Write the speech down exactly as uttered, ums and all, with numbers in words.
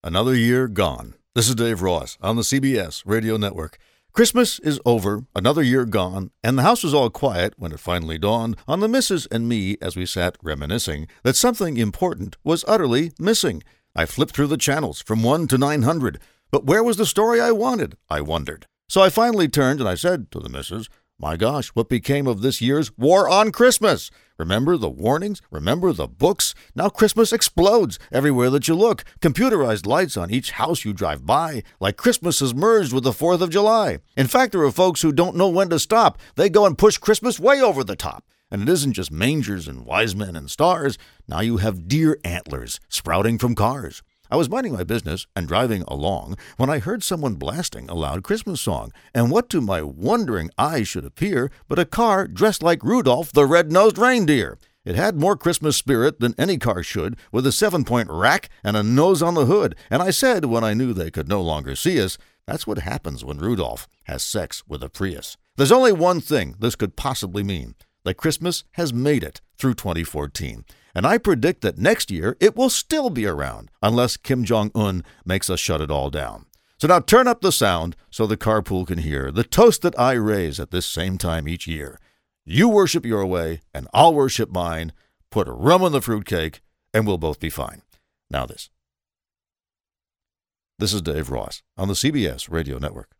Another year gone. This is Dave Ross on the C B S Radio Network. Christmas is over, another year gone, and the house was all quiet when it finally dawned on the missus and me as we sat reminiscing that something important was utterly missing. I flipped through the channels from one to nine hundred, but where was the story I wanted? I wondered. So I finally turned and I said to the missus, "My gosh, what became of this year's War on Christmas? Remember the warnings? Remember the books? Now Christmas explodes everywhere that you look. Computerized lights on each house you drive by, like Christmas is merged with the fourth of July. In fact, there are folks who don't know when to stop. They go and push Christmas way over the top. And it isn't just mangers and wise men and stars. Now you have deer antlers sprouting from cars." I was minding my business and driving along when I heard someone blasting a loud Christmas song, and what to my wondering eyes should appear but a car dressed like Rudolph the Red-Nosed Reindeer. It had more Christmas spirit than any car should, with a seven-point rack and a nose on the hood, and I said when I knew they could no longer see us, that's what happens when Rudolph has sex with a Prius. There's only one thing this could possibly mean, that Christmas has made it through twenty fourteen. And I predict that next year it will still be around, unless Kim Jong-un makes us shut it all down. So now turn up the sound so the carpool can hear the toast that I raise at this same time each year. You worship your way, and I'll worship mine. Put rum in the fruitcake, and we'll both be fine. Now this. This is Dave Ross on the C B S Radio Network.